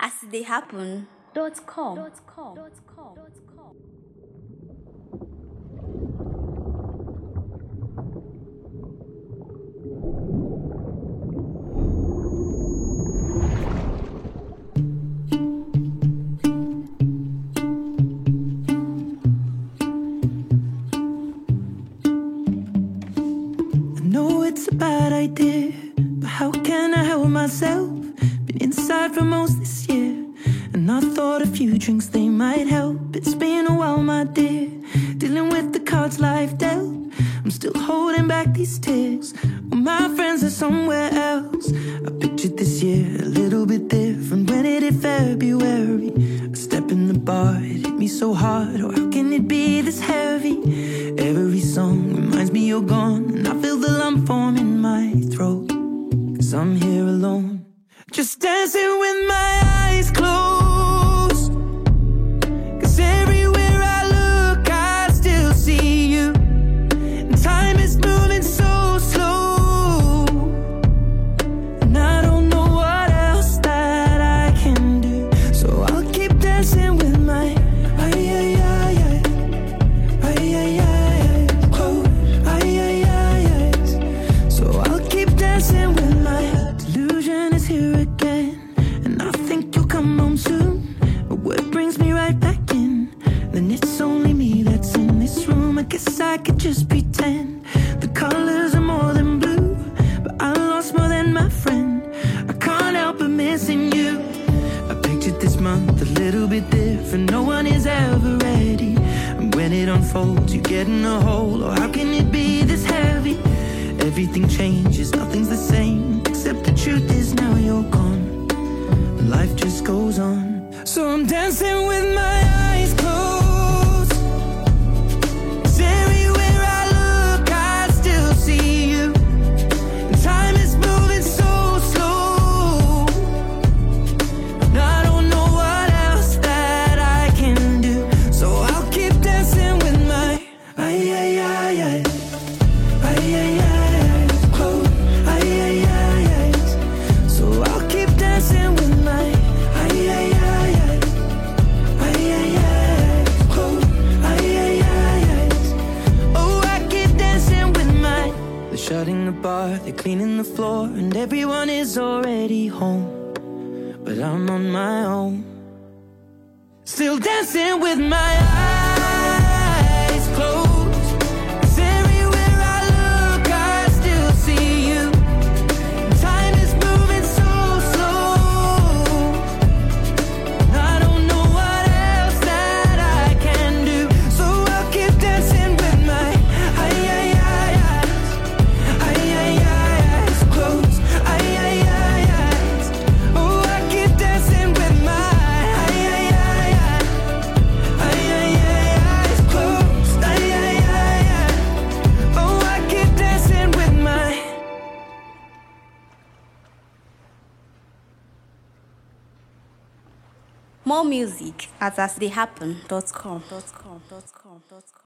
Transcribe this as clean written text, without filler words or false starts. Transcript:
astheyhappen.com. It's a bad idea, but how can I help myself? Been inside for most this year, and I thought a few drinks, they might help. It's been a while, my dear, dealing with the cards life dealt. I'm still holding back these tears, well, my friends are somewhere else. I pictured this year a little bit different. When it hit February, a step in the bar, it hit me so hard. Oh, how can it be this heavy? Every song reminds me you're gone, and I feel the lump form in my throat, 'cause I'm here alone, just dancing with my eyes closed. 'Cause everywhere I look, I still see you, and time is moving so slow, and I don't know what else that I can do, so I'll keep dancing with my delusion is here again, and I think you'll come home soon. But what brings me right back in? Then it's only me that's in this room. I guess I could just pretend the colors are more than blue, but I lost more than my friend. I can't help but missing you. I pictured this month a little bit different. No one is ever ready, and when it unfolds, you get in a hole. Oh, how can it be this heavy? Everything changes, nothing's the same, except the truth is now you're gone, and life just goes on. So I'm dancing with my eyes closed, 'cause everywhere I look, I still see you, and time is moving so slow, and I don't know what else that I can do, so I'll keep dancing with my shutting the bar, they're cleaning the floor, and everyone is already home, but I'm on my own, still dancing with my eyes closed. 'Cause everywhere I look, I still see you, time is moving so slow, I don't know what else that I can do, so I'll keep dancing with my More music at astheyhappen.com.